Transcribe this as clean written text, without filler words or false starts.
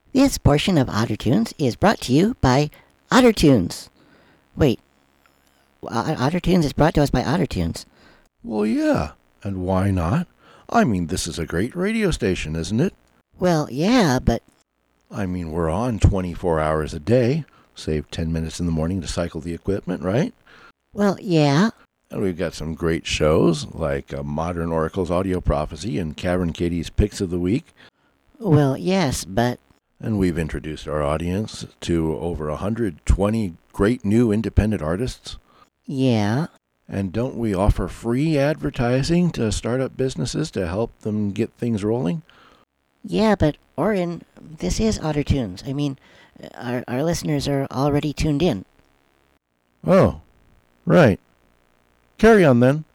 This portion of OtterTunes is brought to you by OtterTunes. Wait, OtterTunes is brought to us by OtterTunes. Well, yeah, and why not? I mean, this is a great radio station, isn't it? Well, yeah, but I mean, we're on 24 hours a day. Save 10 minutes in the morning to cycle the equipment, right? well, yeah. And we've got some great shows like Modern Oracle's Audio Prophecy and Cavern Katie's Picks of the Week. Well, yes, but And we've introduced our audience to over 120 great new independent artists. yeah. And don't we offer free advertising to startup businesses to help them get things rolling? Yeah, but Orin, this is OtterTunes. I mean, our listeners are already tuned in. Oh, right. Carry on then.